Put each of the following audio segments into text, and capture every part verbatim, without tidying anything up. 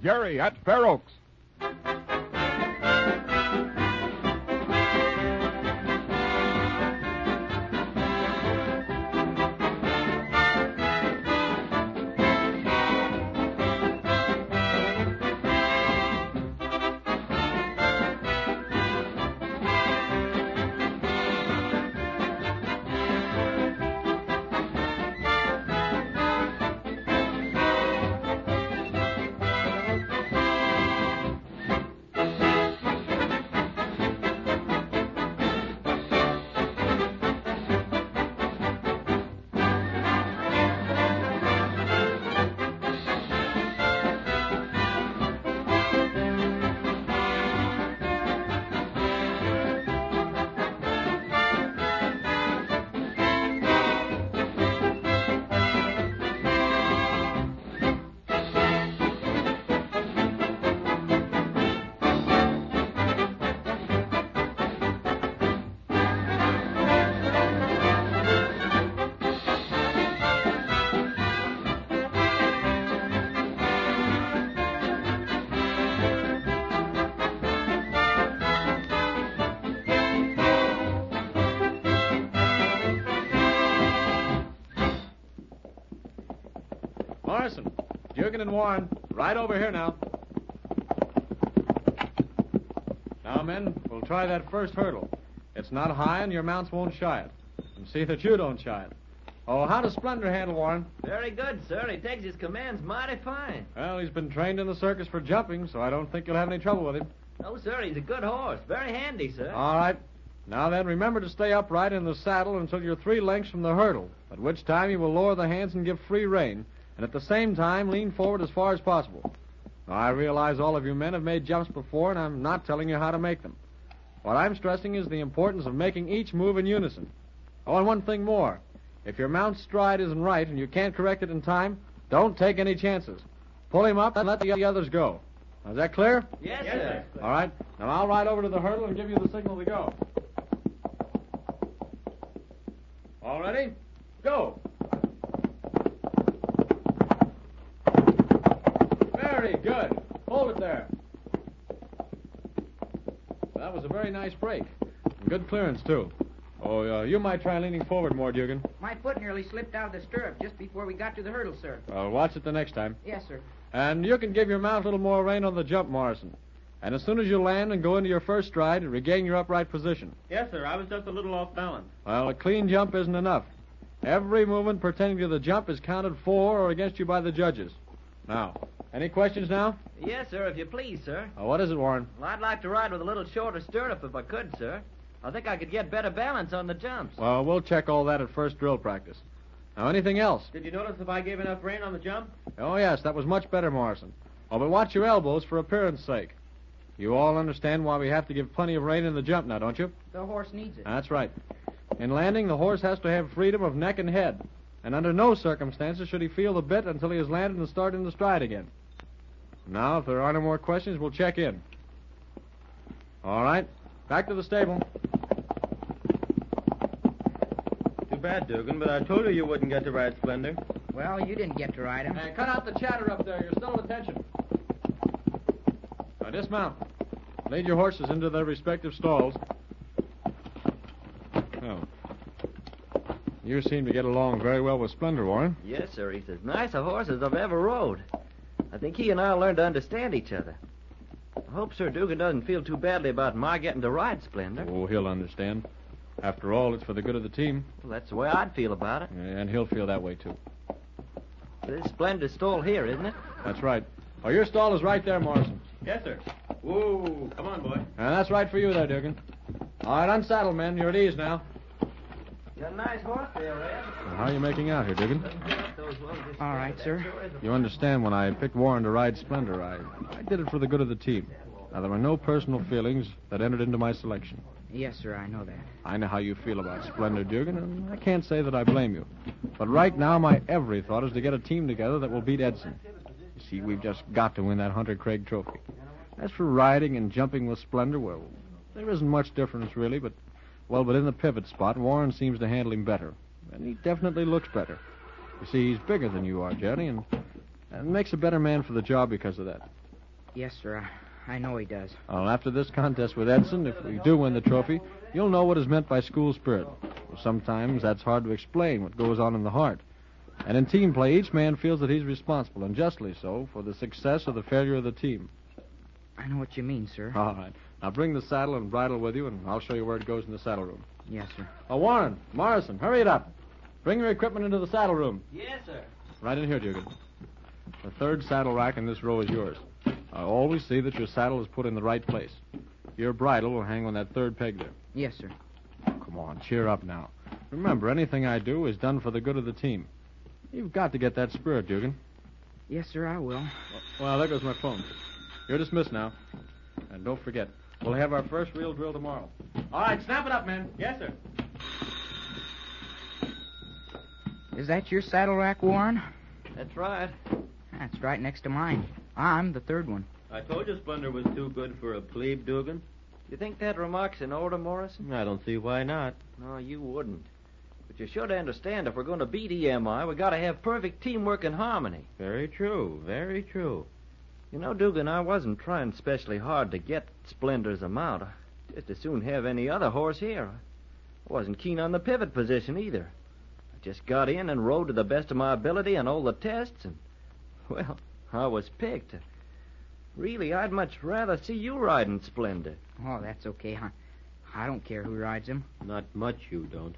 Jerry at Fair Oaks. Morrison, Dugan and Warren, right over here now. Now, men, we'll try that first hurdle. It's not high and your mounts won't shy it. And see that you don't shy it. Oh, how does Splendor handle, Warren? Very good, sir. He takes his commands mighty fine. Well, he's been trained in the circus for jumping, so I don't think you'll have any trouble with him. Oh, sir, he's a good horse. Very handy, sir. All right. Now then, remember to stay upright in the saddle until you're three lengths from the hurdle, at which time you will lower the hands and give free rein, and at the same time lean forward as far as possible. Now, I realize all of you men have made jumps before, and I'm not telling you how to make them. What I'm stressing is the importance of making each move in unison. Oh, and one thing more. If your mount's stride isn't right and you can't correct it in time, don't take any chances. Pull him up and let the others go. Now, is that clear? Yes, yes sir. All right. Now, I'll ride over to the hurdle and give you the signal to go. All ready? Go. Very good. Hold it there. That was a very nice break. And good clearance, too. Oh, uh, you might try leaning forward more, Dugan. My foot nearly slipped out of the stirrup just before we got to the hurdle, sir. Well, watch it the next time. Yes, sir. And you can give your mount a little more rein on the jump, Morrison. And as soon as you land and go into your first stride, regain your upright position. Yes, sir. I was just a little off balance. Well, a clean jump isn't enough. Every movement pertaining to the jump is counted for or against you by the judges. Now, any questions now? Yes, sir, if you please, sir. Oh, what is it, Warren? Well, I'd like to ride with a little shorter stirrup if I could, sir. I think I could get better balance on the jumps. Well, we'll check all that at first drill practice. Now, anything else? Did you notice if I gave enough rein on the jump? Oh, yes, that was much better, Morrison. Oh, but watch your elbows for appearance sake. You all understand why we have to give plenty of rein in the jump now, don't you? The horse needs it. That's right. In landing, the horse has to have freedom of neck and head. And under no circumstances should he feel the bit until he has landed and started in the stride again. Now, if there are no more questions, we'll check in. All right. Back to the stable. Too bad, Dugan, but I told you you wouldn't get to ride Splendor. Well, you didn't get to ride him. Hey, cut out the chatter up there. You're still at attention. Now, dismount. Lead your horses into their respective stalls. Oh. You seem to get along very well with Splendor, Warren. Yes, sir. He's as nice a horse as I've ever rode. I think he and I'll learn to understand each other. I hope Sir Dugan doesn't feel too badly about my getting to ride Splendor. Oh, he'll understand. After all, it's for the good of the team. Well, that's the way I'd feel about it. And he'll feel that way, too. This Splendor's stall here, isn't it? That's right. Oh, your stall is right there, Morrison. Yes, sir. Whoa, come on, boy. And that's right for you there, Dugan. All right, unsaddle, men. You're at ease now. Got a nice horse there, Red. Well, how are you making out here, Dugan? All right, sir. You understand when I picked Warren to ride Splendor, I, I did it for the good of the team. Now, there were no personal feelings that entered into my selection. Yes, sir, I know that. I know how you feel about Splendor, Dugan, and I can't say that I blame you. But right now, my every thought is to get a team together that will beat Edson. You see, we've just got to win that Hunter Craig trophy. As for riding and jumping with Splendor, well, there isn't much difference, really, but, well, but in the pivot spot, Warren seems to handle him better. And he definitely looks better. You see, he's bigger than you are, Jerry, and, and makes a better man for the job because of that. Yes, sir. I, I know he does. Well, after this contest with Edson, if we do win the trophy, you'll know what is meant by school spirit. Well, sometimes that's hard to explain what goes on in the heart. And in team play, each man feels that he's responsible, and justly so, for the success or the failure of the team. I know what you mean, sir. All right. Now bring the saddle and bridle with you, and I'll show you where it goes in the saddle room. Yes, sir. Oh, Warren, Morrison, hurry it up. Bring your equipment into the saddle room. Yes, sir. Right in here, Dugan. The third saddle rack in this row is yours. I always see that your saddle is put in the right place. Your bridle will hang on that third peg there. Yes, sir. Come on, cheer up now. Remember, anything I do is done for the good of the team. You've got to get that spirit, Dugan. Yes, sir, I will. Well, there goes my phone. You're dismissed now. And don't forget, we'll have our first real drill tomorrow. All right, snap it up, men. Yes, sir. Is that your saddle rack, Warren? That's right. That's right next to mine. I'm the third one. I told you Splendor was too good for a plebe, Dugan. You think that remark's in order, Morrison? I don't see why not. No, you wouldn't. But you should understand, if we're going to beat E M I, we got to have perfect teamwork and harmony. Very true, very true. You know, Dugan, I wasn't trying specially hard to get Splendor's amount. I'd just as soon have any other horse here. I wasn't keen on the pivot position either. I just got in and rode to the best of my ability on all the tests, and, well, I was picked. Really, I'd much rather see you riding Splendor. Oh, that's okay. I, I don't care who rides him. Not much you don't.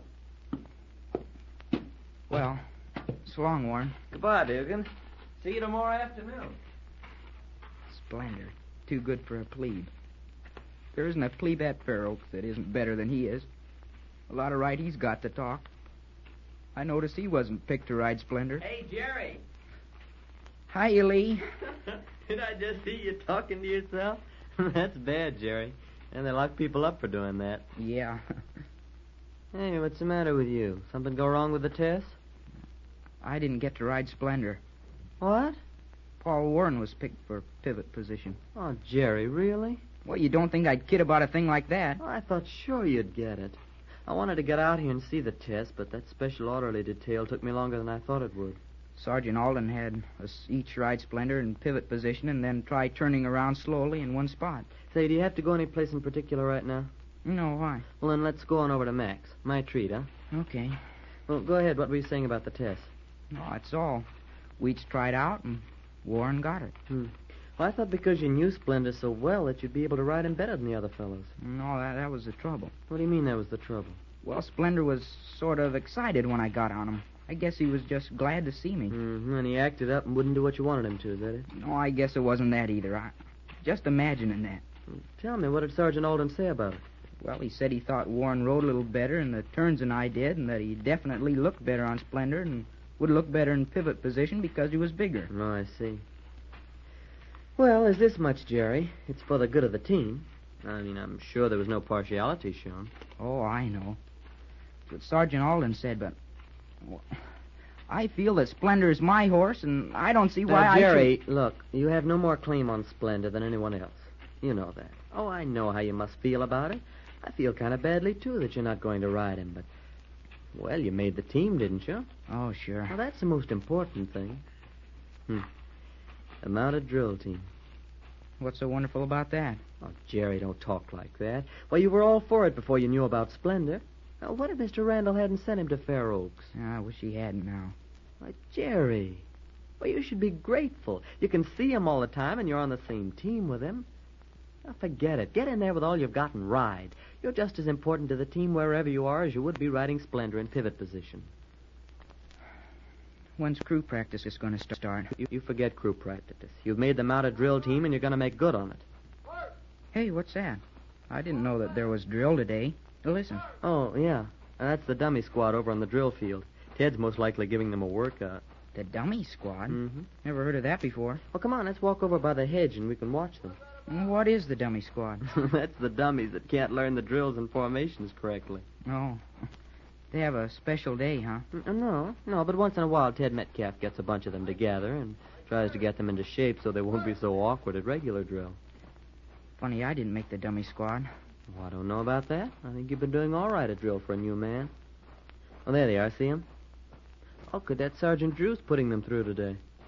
Well, so long, Warren. Goodbye, Dugan. See you tomorrow afternoon. Splendor. Too good for a plebe. There isn't a plebe at Fair Oaks that isn't better than he is. A lot of right he's got to talk. I noticed he wasn't picked to ride Splendor. Hey, Jerry. Hiya, Lee. Did I just see you talking to yourself? That's bad, Jerry. And they lock people up for doing that. Yeah. Hey, what's the matter with you? Something go wrong with the test? I didn't get to ride Splendor. What? Paul Warren was picked for pivot position. Oh, Jerry, really? Well, you don't think I'd kid about a thing like that? Oh, I thought sure you'd get it. I wanted to get out here and see the test, but that special orderly detail took me longer than I thought it would. Sergeant Alden had us each ride Splendor in pivot position and then try turning around slowly in one spot. Say, do you have to go any place in particular right now? No, why? Well, then let's go on over to Max. My treat, huh? Okay. Well, go ahead. What were you saying about the test? No, that's all. We each tried out, and Warren got it. Hmm. Well, I thought because you knew Splendor so well that you'd be able to ride him better than the other fellows. No, that, that was the trouble. What do you mean that was the trouble? Well, Splendor was sort of excited when I got on him. I guess he was just glad to see me. Mm-hmm. And he acted up and wouldn't do what you wanted him to, is that it? No, I guess it wasn't that either. I just imagining that. Tell me, what did Sergeant Alden say about it? Well, he said he thought Warren rode a little better in the turns than I did, and that he definitely looked better on Splendor and would look better in pivot position because he was bigger. Oh, I see. Well, there's this much, Jerry. It's for the good of the team. I mean, I'm sure there was no partiality shown. Oh, I know. That's what Sergeant Alden said, but well, I feel that Splendor is my horse, and I don't see why now, I Jerry, should... look, you have no more claim on Splendor than anyone else. You know that. Oh, I know how you must feel about it. I feel kind of badly, too, that you're not going to ride him, but... Well, you made the team, didn't you? Oh, sure. Well, that's the most important thing. Hmm. A mounted drill team. What's so wonderful about that? Oh, Jerry, don't talk like that. Well, you were all for it before you knew about Splendor. Now, what if Mister Randall hadn't sent him to Fair Oaks? I wish he hadn't now. Why, Jerry, well, you should be grateful. You can see him all the time, and you're on the same team with him. Now, forget it. Get in there with all you've got and ride. You're just as important to the team wherever you are as you would be riding Splendor in pivot position. When's crew practice is going to start? You, you forget crew practice. You've made them out a drill team, and you're going to make good on it. Hey, what's that? I didn't know that there was drill today. Listen. Oh, yeah. Uh, that's the dummy squad over on the drill field. Ted's most likely giving them a workout. The dummy squad? Mm-hmm. Never heard of that before. Well, come on, let's walk over by the hedge, and we can watch them. What is the dummy squad? That's the dummies that can't learn the drills and formations correctly. Oh. They have a special day, huh? Uh, No, no, but once in a while Ted Metcalf gets a bunch of them together and tries to get them into shape so they won't be so awkward at regular drill. Funny I didn't make the dummy squad. Well, I don't know about that. I think you've been doing all right at drill for a new man. Oh, there they are. See them? Oh, Cadet Sergeant Drew's putting them through today.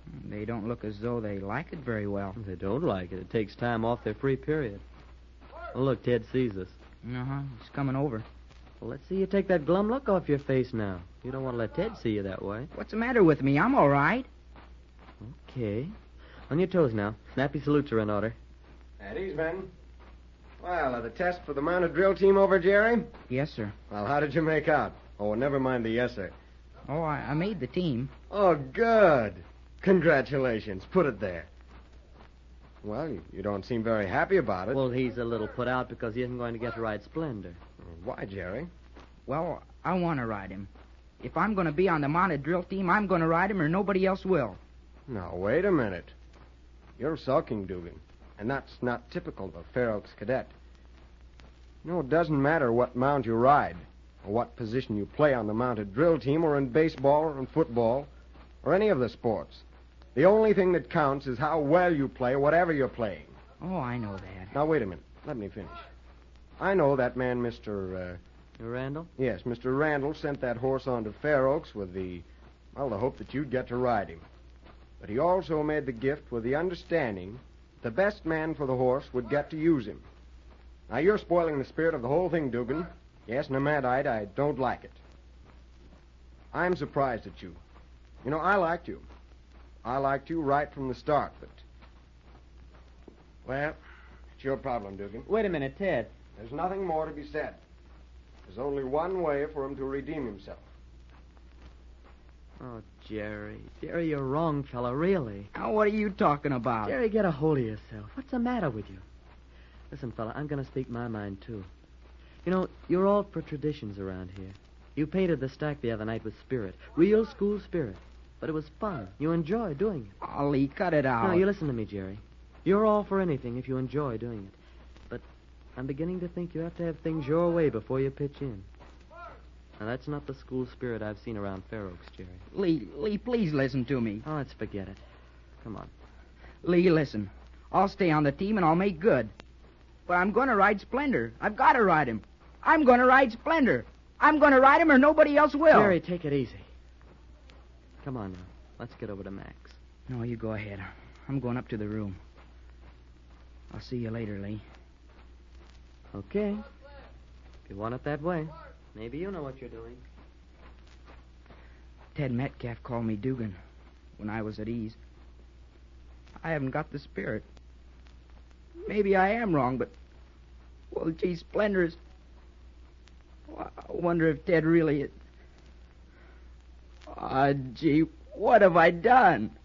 They don't look as though they like it very well. They don't like it. It takes time off their free period. Oh, look, Ted sees us. Uh-huh. He's coming over. Well, let's see you take that glum look off your face now. You don't want to let Ted see you that way. What's the matter with me? I'm all right. Okay. On your toes now. Snappy salutes are in order. At ease, men. Well, are the tests for the mounted drill team over, Jerry? Yes, sir. Well, how did you make out? Oh, never mind the yes, sir. Oh, I, I made the team. Oh, good. Congratulations. Put it there. Well, you, you don't seem very happy about it. Well, he's a little put out because he isn't going to get to ride Splendor. Why, Jerry? Well, I want to ride him. If I'm going to be on the mounted drill team, I'm going to ride him or nobody else will. Now, wait a minute. You're sulking, Dugan. And that's not typical of a Fair Oaks cadet. You know, it doesn't matter what mount you ride, or what position you play on the mounted drill team, or in baseball, or in football, or any of the sports. The only thing that counts is how well you play, whatever you're playing. Oh, I know that. Now, wait a minute. Let me finish. I know that man, Mister Uh... Randall? Yes, Mister Randall sent that horse on to Fair Oaks with the, well, the hope that you'd get to ride him. But he also made the gift with the understanding the best man for the horse would get to use him. Now, you're spoiling the spirit of the whole thing, Dugan. Yes, and I'm mad-eyed. I don't like it. I'm surprised at you. You know, I liked you. I liked you right from the start, but... Well, it's your problem, Dugan. Wait a minute, Ted. There's nothing more to be said. There's only one way for him to redeem himself. Oh, Jerry. Jerry, you're wrong, fella, really. Now, what are you talking about? Jerry, get a hold of yourself. What's the matter with you? Listen, fella, I'm going to speak my mind, too. You know, you're all for traditions around here. You painted the stack the other night with spirit. Real school spirit. But it was fun. You enjoy doing it. Oh, Lee, cut it out. Now, you listen to me, Jerry. You're all for anything if you enjoy doing it. But I'm beginning to think you have to have things your way before you pitch in. Now, that's not the school spirit I've seen around Fair Oaks, Jerry. Lee, Lee, please listen to me. Oh, let's forget it. Come on. Lee, listen. I'll stay on the team and I'll make good. But I'm going to ride Splendor. I've got to ride him. I'm going to ride Splendor. I'm going to ride him or nobody else will. Jerry, take it easy. Come on now. Let's get over to Max. No, you go ahead. I'm going up to the room. I'll see you later, Lee. Okay. If you want it that way. Maybe you know what you're doing. Ted Metcalf called me Dugan when I was at ease. I haven't got the spirit. Maybe I am wrong, but... Well, gee, Splendor is... I wonder if Ted really... Ah, oh, gee, what have I done?